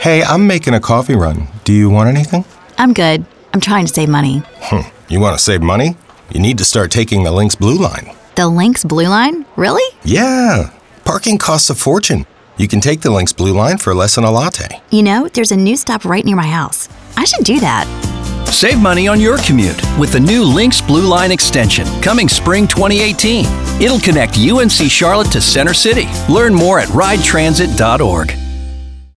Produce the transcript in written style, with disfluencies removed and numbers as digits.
Hey, I'm making a coffee run. Do you want anything? I'm good. I'm trying to save money. You want to save money? You need to start taking the Lynx Blue Line. The Lynx Blue Line? Really? Yeah. Parking costs a fortune. You can take the Lynx Blue Line for less than a latte. You know, there's a new stop right near my house. I should do that. Save money on your commute with the new Lynx Blue Line extension coming spring 2018. It'll connect UNC Charlotte to Center City. Learn more at ridetransit.org.